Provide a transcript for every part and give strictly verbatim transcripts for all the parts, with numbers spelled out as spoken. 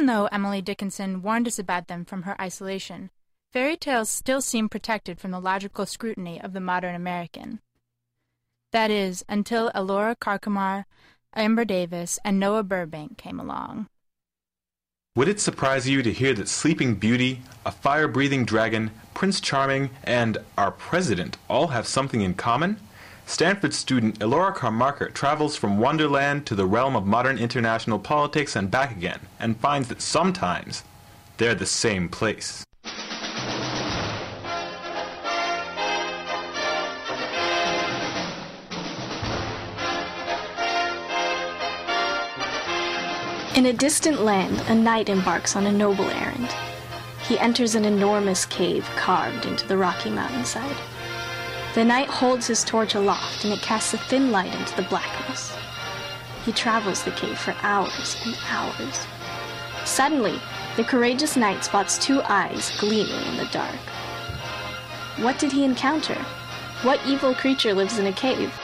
Even though Emily Dickinson warned us about them from her isolation, fairy tales still seem protected from the logical scrutiny of the modern American. That is, until Elora Carcamar, Amber Davis, and Noah Burbank came along. Would it surprise you to hear that Sleeping Beauty, a fire-breathing dragon, Prince Charming, and our president all have something in common? Stanford student Elora Carmarker travels from Wonderland to the realm of modern international politics and back again, and finds that sometimes they're the same place. In a distant land, a knight embarks on a noble errand. He enters an enormous cave carved into the rocky mountainside. The knight holds his torch aloft, and it casts a thin light into the blackness. He travels the cave for hours and hours. Suddenly, the courageous knight spots two eyes gleaming in the dark. What did he encounter? What evil creature lives in a cave?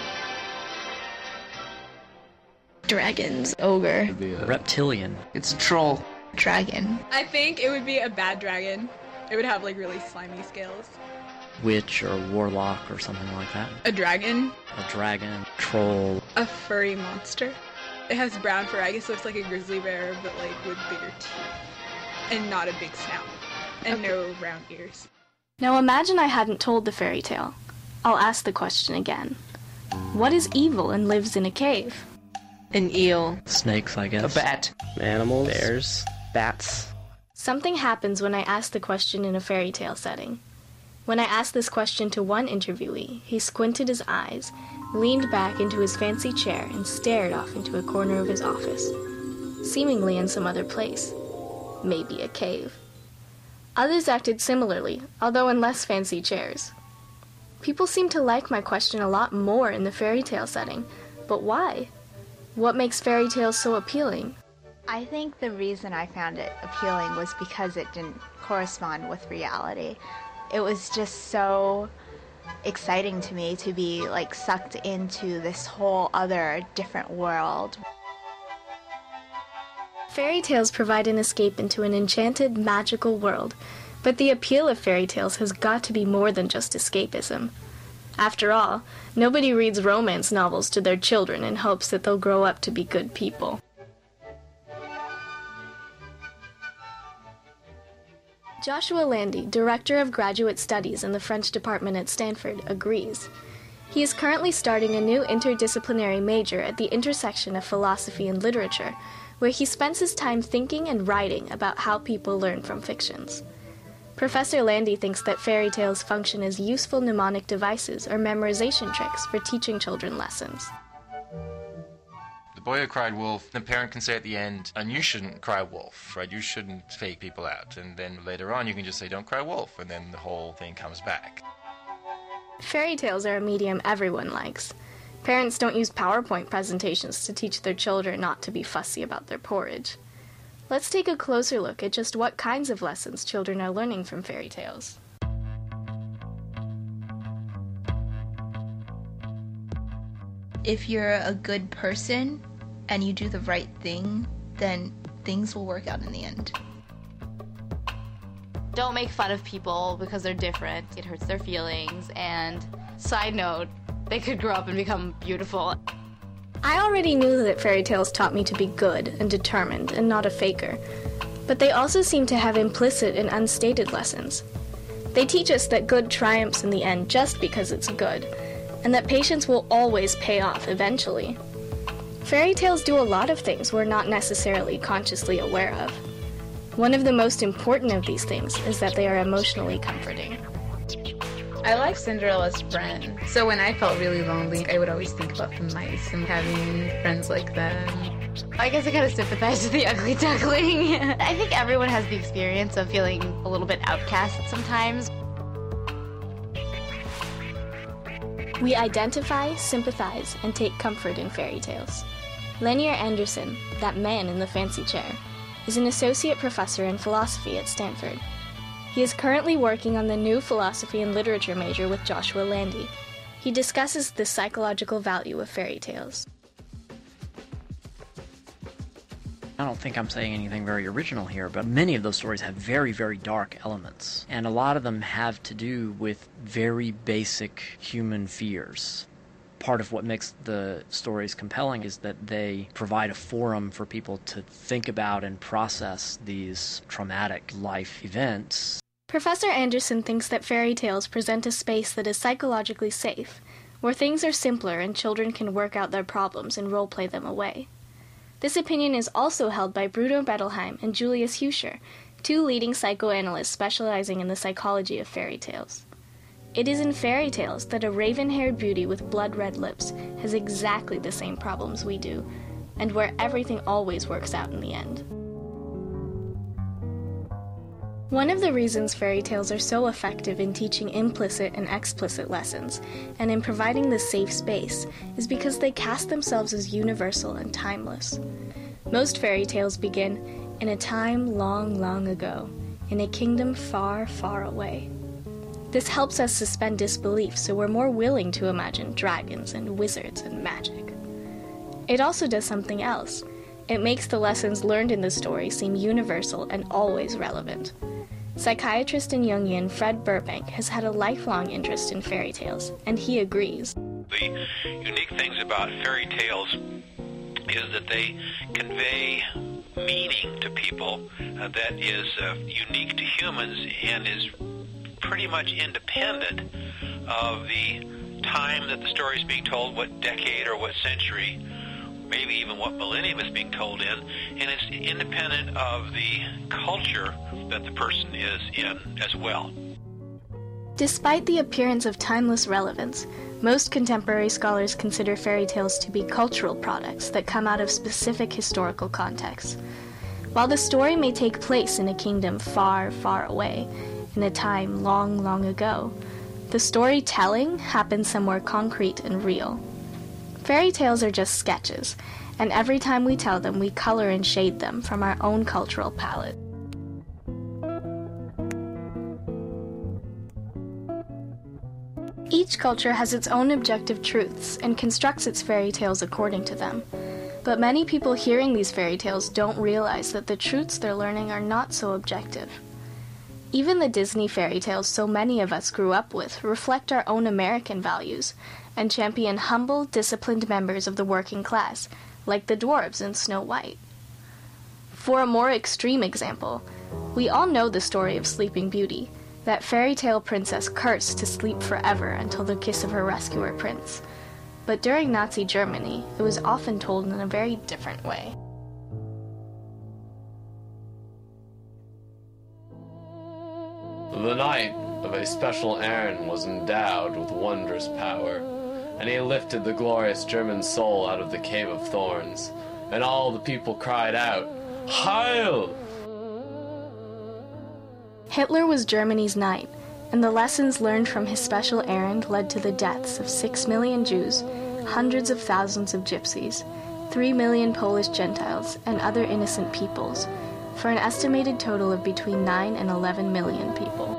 Dragons, ogre, reptilian. It's a troll. Dragon. I think it would be a bad dragon. It would have like really slimy scales. Witch or warlock or something like that. A dragon. A dragon, troll. A furry monster. It has brown fur. I guess it looks like a grizzly bear, but like with bigger teeth. And not a big snout. And okay. No round ears. Now imagine I hadn't told the fairy tale. I'll ask the question again. What is evil and lives in a cave? An eel. Snakes, I guess. A bat. Animals. Bears. Bats. Something happens when I ask the question in a fairy tale setting. When I asked this question to one interviewee, he squinted his eyes, leaned back into his fancy chair, and stared off into a corner of his office, seemingly in some other place. Maybe a cave. Others acted similarly, although in less fancy chairs. People seem to like my question a lot more in the fairy tale setting, but why? What makes fairy tales so appealing? I think the reason I found it appealing was because it didn't correspond with reality. It was just so exciting to me to be like sucked into this whole other different world. Fairy tales provide an escape into an enchanted, magical world, but the appeal of fairy tales has got to be more than just escapism. After all, nobody reads romance novels to their children in hopes that they'll grow up to be good people. Joshua Landy, Director of Graduate Studies in the French Department at Stanford, agrees. He is currently starting a new interdisciplinary major at the intersection of philosophy and literature, where he spends his time thinking and writing about how people learn from fictions. Professor Landy thinks that fairy tales function as useful mnemonic devices or memorization tricks for teaching children lessons. The boy who cried wolf, the parent can say at the end, and you shouldn't cry wolf, right? You shouldn't fake people out. And then later on you can just say, don't cry wolf, and then the whole thing comes back. Fairy tales are a medium everyone likes. Parents don't use PowerPoint presentations to teach their children not to be fussy about their porridge. Let's take a closer look at just what kinds of lessons children are learning from fairy tales. If you're a good person and you do the right thing, then things will work out in the end. Don't make fun of people because they're different. It hurts their feelings, and side note, they could grow up and become beautiful. I already knew that fairy tales taught me to be good and determined and not a faker, but they also seem to have implicit and unstated lessons. They teach us that good triumphs in the end just because it's good, and that patience will always pay off eventually. Fairy tales do a lot of things we're not necessarily consciously aware of. One of the most important of these things is that they are emotionally comforting. I like Cinderella's friend. So when I felt really lonely, I would always think about the mice and having friends like them. I guess I kind of sympathize with the ugly duckling. I think everyone has the experience of feeling a little bit outcast sometimes. We identify, sympathize, and take comfort in fairy tales. Lanier Anderson, that man in the fancy chair, is an associate professor in philosophy at Stanford. He is currently working on the new philosophy and literature major with Joshua Landy. He discusses the psychological value of fairy tales. I don't think I'm saying anything very original here, but many of those stories have very, very dark elements. And a lot of them have to do with very basic human fears. Part of what makes the stories compelling is that they provide a forum for people to think about and process these traumatic life events. Professor Anderson thinks that fairy tales present a space that is psychologically safe, where things are simpler and children can work out their problems and role-play them away. This opinion is also held by Bruno Bettelheim and Julius Huscher, two leading psychoanalysts specializing in the psychology of fairy tales. It is in fairy tales that a raven-haired beauty with blood-red lips has exactly the same problems we do, and where everything always works out in the end. One of the reasons fairy tales are so effective in teaching implicit and explicit lessons, and in providing this safe space, is because they cast themselves as universal and timeless. Most fairy tales begin, in a time long, long ago, in a kingdom far, far away. This helps us suspend disbelief, so we're more willing to imagine dragons and wizards and magic. It also does something else. It makes the lessons learned in the story seem universal and always relevant. Psychiatrist and Jungian Fred Burbank has had a lifelong interest in fairy tales, and he agrees. The unique things about fairy tales is that they convey meaning to people uh, that is uh, unique to humans and is pretty much independent of the time that the story is being told, what decade or what century, maybe even what millennium is being told in, and it's independent of the culture that the person is in as well. Despite the appearance of timeless relevance, most contemporary scholars consider fairy tales to be cultural products that come out of specific historical contexts. While the story may take place in a kingdom far, far away, in a time long, long ago, the storytelling happens somewhere concrete and real. Fairy tales are just sketches, and every time we tell them, we color and shade them from our own cultural palette. Each culture has its own objective truths and constructs its fairy tales according to them. But many people hearing these fairy tales don't realize that the truths they're learning are not so objective. Even the Disney fairy tales so many of us grew up with reflect our own American values and champion humble, disciplined members of the working class, like the dwarves in Snow White. For a more extreme example, we all know the story of Sleeping Beauty, that fairy tale princess cursed to sleep forever until the kiss of her rescuer prince. But during Nazi Germany, it was often told in a very different way. The knight of a special errand was endowed with wondrous power, and he lifted the glorious German soul out of the cave of thorns, and all the people cried out, "Heil!" Hitler was Germany's knight, and the lessons learned from his special errand led to the deaths of six million Jews, hundreds of thousands of gypsies, three million Polish Gentiles, and other innocent peoples, for an estimated total of between nine and eleven million people.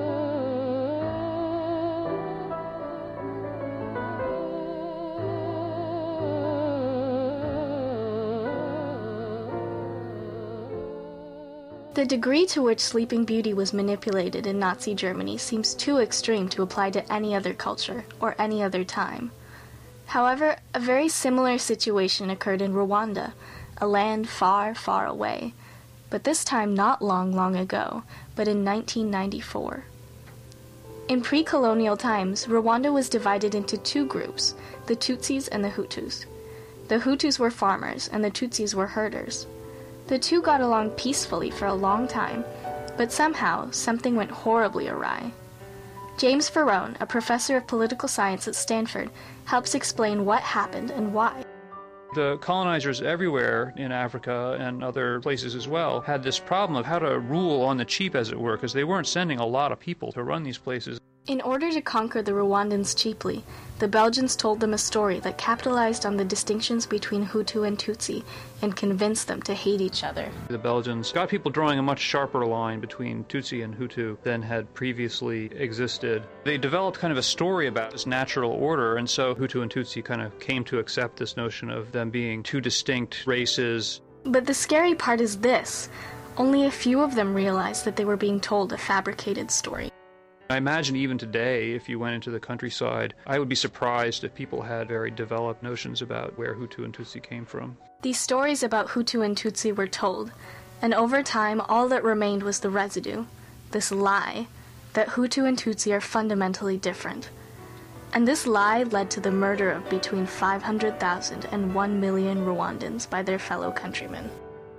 The degree to which Sleeping Beauty was manipulated in Nazi Germany seems too extreme to apply to any other culture or any other time. However, a very similar situation occurred in Rwanda, a land far, far away, but this time not long, long ago, but in nineteen ninety-four. In pre-colonial times, Rwanda was divided into two groups, the Tutsis and the Hutus. The Hutus were farmers, and the Tutsis were herders. The two got along peacefully for a long time, but somehow something went horribly awry. James Farone, a professor of political science at Stanford, helps explain what happened and why. The colonizers everywhere in Africa and other places as well had this problem of how to rule on the cheap, as it were, because they weren't sending a lot of people to run these places. In order to conquer the Rwandans cheaply, the Belgians told them a story that capitalized on the distinctions between Hutu and Tutsi and convinced them to hate each other. The Belgians got people drawing a much sharper line between Tutsi and Hutu than had previously existed. They developed kind of a story about this natural order, and so Hutu and Tutsi kind of came to accept this notion of them being two distinct races. But the scary part is this. Only a few of them realized that they were being told a fabricated story. I imagine even today, if you went into the countryside, I would be surprised if people had very developed notions about where Hutu and Tutsi came from. These stories about Hutu and Tutsi were told, and over time all that remained was the residue, this lie, that Hutu and Tutsi are fundamentally different. And this lie led to the murder of between five hundred thousand and one million Rwandans by their fellow countrymen.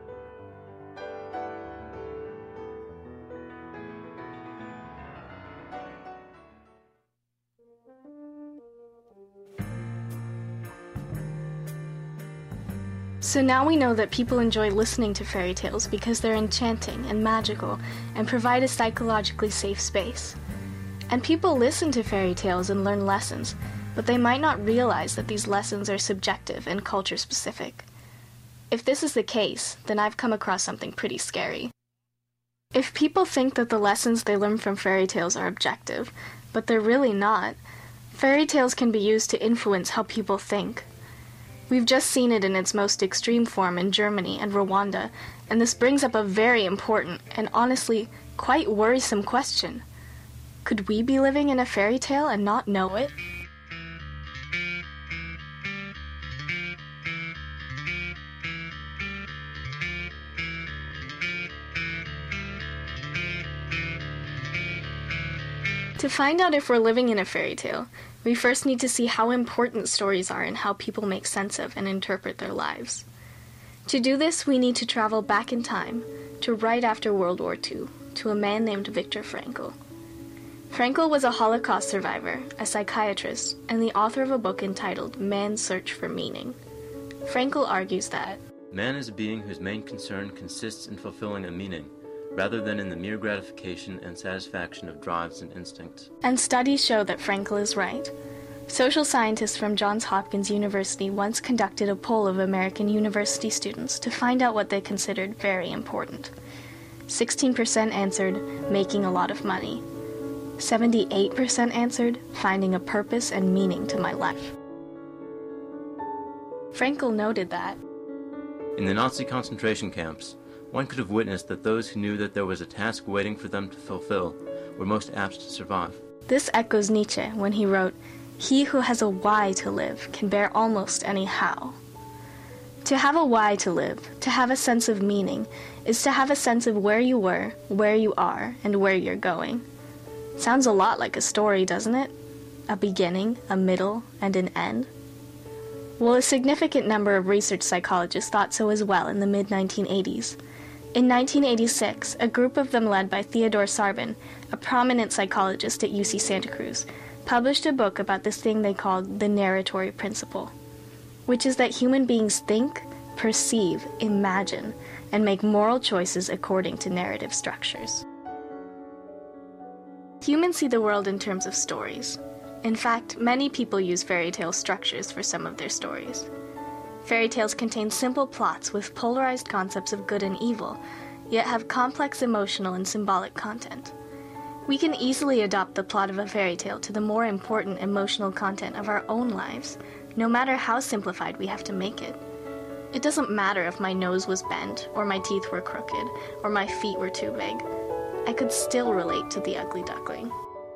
So now we know that people enjoy listening to fairy tales because they're enchanting and magical and provide a psychologically safe space. And people listen to fairy tales and learn lessons, but they might not realize that these lessons are subjective and culture-specific. If this is the case, then I've come across something pretty scary. If people think that the lessons they learn from fairy tales are objective, but they're really not, fairy tales can be used to influence how people think. We've just seen it in its most extreme form in Germany and Rwanda, and this brings up a very important and honestly quite worrisome question. Could we be living in a fairy tale and not know it? To find out if we're living in a fairy tale, we first need to see how important stories are and how people make sense of and interpret their lives. To do this, we need to travel back in time, to right after World War Two, to a man named Viktor Frankl. Frankl was a Holocaust survivor, a psychiatrist, and the author of a book entitled Man's Search for Meaning. Frankl argues that man is a being whose main concern consists in fulfilling a meaning, rather than in the mere gratification and satisfaction of drives and instincts. And studies show that Frankl is right. Social scientists from Johns Hopkins University once conducted a poll of American university students to find out what they considered very important. sixteen percent answered making a lot of money. seventy-eight percent answered finding a purpose and meaning to my life. Frankl noted that in the Nazi concentration camps, one could have witnessed that those who knew that there was a task waiting for them to fulfill were most apt to survive. This echoes Nietzsche when he wrote, "He who has a why to live can bear almost any how." To have a why to live, to have a sense of meaning, is to have a sense of where you were, where you are, and where you're going. Sounds a lot like a story, doesn't it? A beginning, a middle, and an end. Well, a significant number of research psychologists thought so as well in the mid nineteen eighties. In nineteen eighty-six, a group of them led by Theodore Sarbin, a prominent psychologist at U C Santa Cruz, published a book about this thing they called the narratory principle, which is that human beings think, perceive, imagine, and make moral choices according to narrative structures. Humans see the world in terms of stories. In fact, many people use fairy tale structures for some of their stories. Fairy tales contain simple plots with polarized concepts of good and evil, yet have complex emotional and symbolic content. We can easily adopt the plot of a fairy tale to the more important emotional content of our own lives, no matter how simplified we have to make it. It doesn't matter if my nose was bent, or my teeth were crooked, or my feet were too big. I could still relate to the ugly duckling.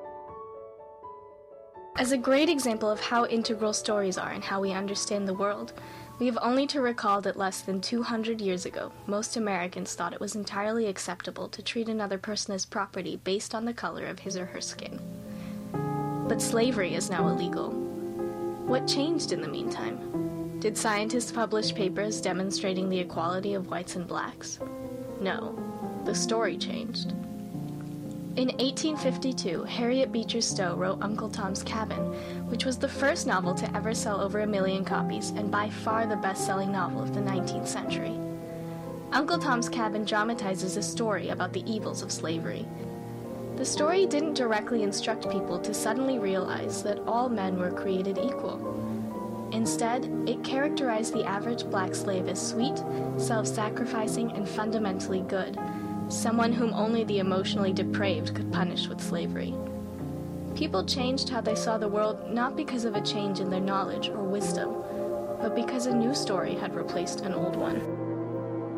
As a great example of how integral stories are in how we understand the world, we have only to recall that less than two hundred years ago, most Americans thought it was entirely acceptable to treat another person as property based on the color of his or her skin. But slavery is now illegal. What changed in the meantime? Did scientists publish papers demonstrating the equality of whites and blacks? No, the story changed. In eighteen fifty-two, Harriet Beecher Stowe wrote Uncle Tom's Cabin, which was the first novel to ever sell over a million copies and by far the best-selling novel of the nineteenth century. Uncle Tom's Cabin dramatizes a story about the evils of slavery. The story didn't directly instruct people to suddenly realize that all men were created equal. Instead, it characterized the average black slave as sweet, self-sacrificing, and fundamentally good, someone whom only the emotionally depraved could punish with slavery. People changed how they saw the world not because of a change in their knowledge or wisdom, but because a new story had replaced an old one.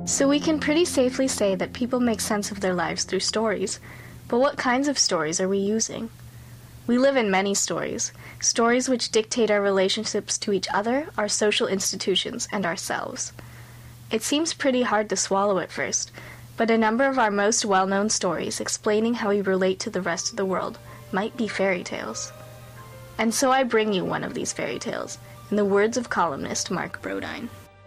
So we can pretty safely say that people make sense of their lives through stories. But what kinds of stories are we using? We live in many stories, stories which dictate our relationships to each other, our social institutions, and ourselves. It seems pretty hard to swallow at first, but a number of our most well-known stories explaining how we relate to the rest of the world might be fairy tales. And so I bring you one of these fairy tales, in the words of columnist Mark Brodine.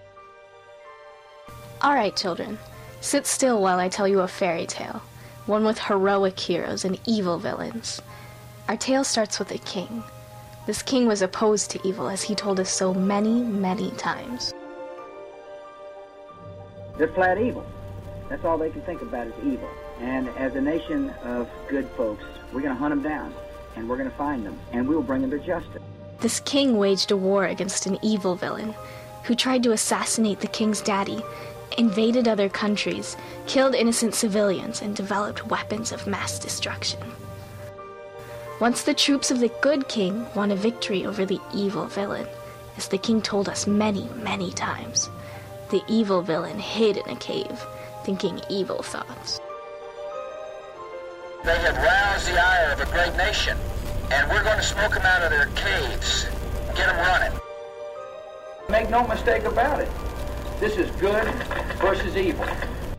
Alright, children, sit still while I tell you a fairy tale, one with heroic heroes and evil villains. Our tale starts with a king. This king was opposed to evil, as he told us so many, many times. They're flat evil. That's all they can think about is evil. And as a nation of good folks, we're going to hunt them down, and we're going to find them, and we'll bring them to justice. This king waged a war against an evil villain, who tried to assassinate the king's daddy, invaded other countries, killed innocent civilians, and developed weapons of mass destruction. Once the troops of the good king won a victory over the evil villain, as the king told us many, many times, the evil villain hid in a cave, thinking evil thoughts. They have roused the ire of a great nation, and we're going to smoke them out of their caves, get them running. Make no mistake about it. This is good versus evil.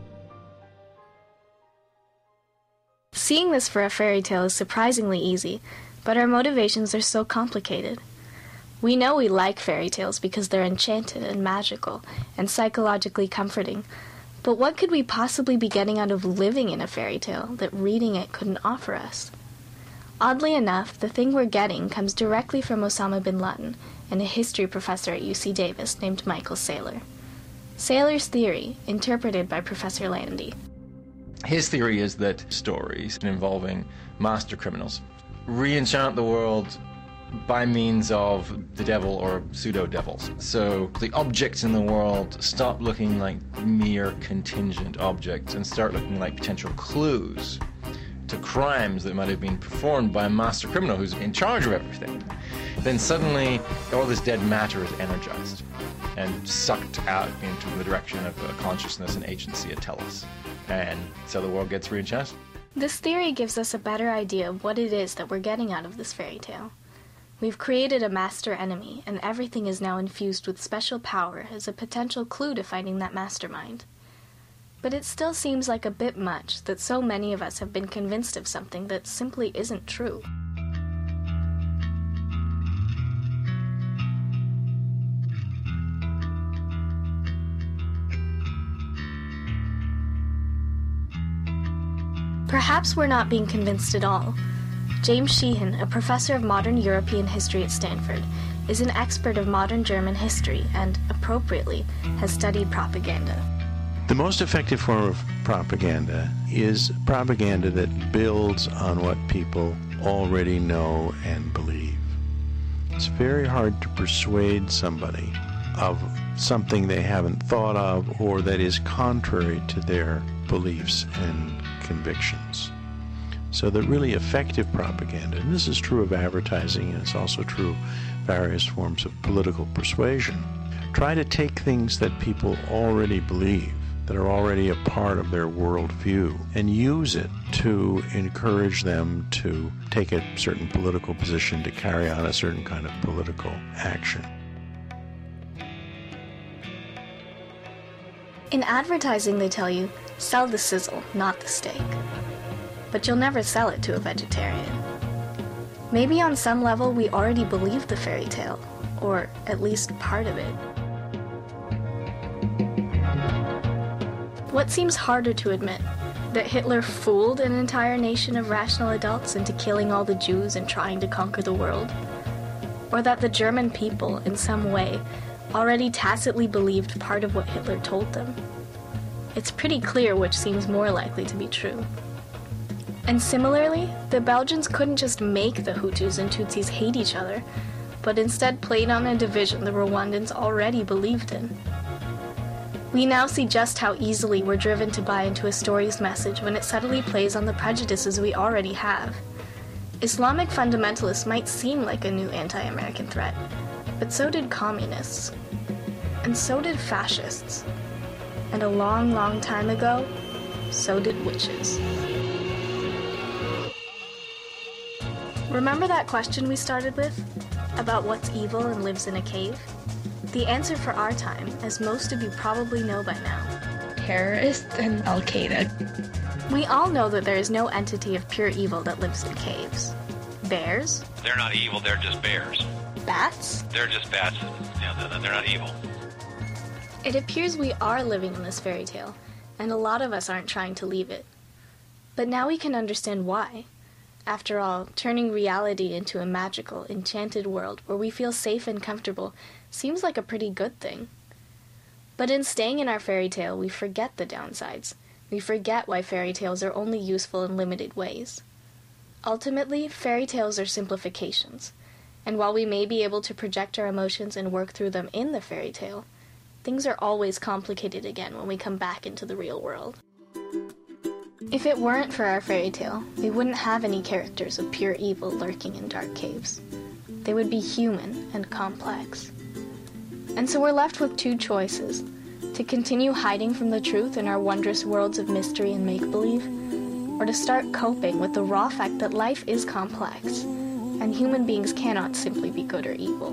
Seeing this for a fairy tale is surprisingly easy, but our motivations are so complicated. We know we like fairy tales because they're enchanted and magical and psychologically comforting, but what could we possibly be getting out of living in a fairy tale that reading it couldn't offer us? Oddly enough, the thing we're getting comes directly from Osama bin Laden and a history professor at U C Davis named Michael Saylor. Saylor's theory, interpreted by Professor Landy. His theory is that stories involving master criminals re-enchant the world by means of the devil or pseudo-devils. So the objects in the world stop looking like mere contingent objects and start looking like potential clues to crimes that might have been performed by a master criminal who's in charge of everything. Then suddenly all this dead matter is energized and sucked out into the direction of a consciousness and agency at Telos. And so the world gets re-enchanted. This theory gives us a better idea of what it is that we're getting out of this fairy tale. We've created a master enemy, and everything is now infused with special power as a potential clue to finding that mastermind. But it still seems like a bit much that so many of us have been convinced of something that simply isn't true. Perhaps we're not being convinced at all. James Sheehan, a professor of modern European history at Stanford, is an expert of modern German history and, appropriately, has studied propaganda. The most effective form of propaganda is propaganda that builds on what people already know and believe. It's very hard to persuade somebody of something they haven't thought of or that is contrary to their beliefs and convictions. So that really effective propaganda, and this is true of advertising and it's also true of various forms of political persuasion, try to take things that people already believe, that are already a part of their worldview, and use it to encourage them to take a certain political position, to carry on a certain kind of political action. In advertising, they tell you, sell the sizzle, not the steak. But you'll never sell it to a vegetarian. Maybe on some level we already believe the fairy tale, or at least part of it. What seems harder to admit? That Hitler fooled an entire nation of rational adults into killing all the Jews and trying to conquer the world? Or that the German people, in some way, already tacitly believed part of what Hitler told them? It's pretty clear which seems more likely to be true. And similarly, the Belgians couldn't just make the Hutus and Tutsis hate each other, but instead played on a division the Rwandans already believed in. We now see just how easily we're driven to buy into a story's message when it subtly plays on the prejudices we already have. Islamic fundamentalists might seem like a new anti-American threat, but so did communists. And so did fascists. And a long, long time ago, so did witches. Remember that question we started with? About what's evil and lives in a cave? The answer for our time, as most of you probably know by now. Terrorists and Al-Qaeda. We all know that there is no entity of pure evil that lives in caves. Bears? They're not evil, they're just bears. Bats? They're just bats. Yeah, they're not evil. It appears we are living in this fairy tale, and a lot of us aren't trying to leave it. But now we can understand why. After all, turning reality into a magical, enchanted world where we feel safe and comfortable seems like a pretty good thing. But in staying in our fairy tale, we forget the downsides. We forget why fairy tales are only useful in limited ways. Ultimately, fairy tales are simplifications, and while we may be able to project our emotions and work through them in the fairy tale, things are always complicated again when we come back into the real world. If it weren't for our fairy tale, we wouldn't have any characters of pure evil lurking in dark caves. They would be human and complex. And so we're left with two choices: to continue hiding from the truth in our wondrous worlds of mystery and make-believe, or to start coping with the raw fact that life is complex, and human beings cannot simply be good or evil.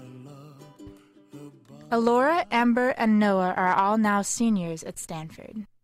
Elora, Amber, and Noah are all now seniors at Stanford.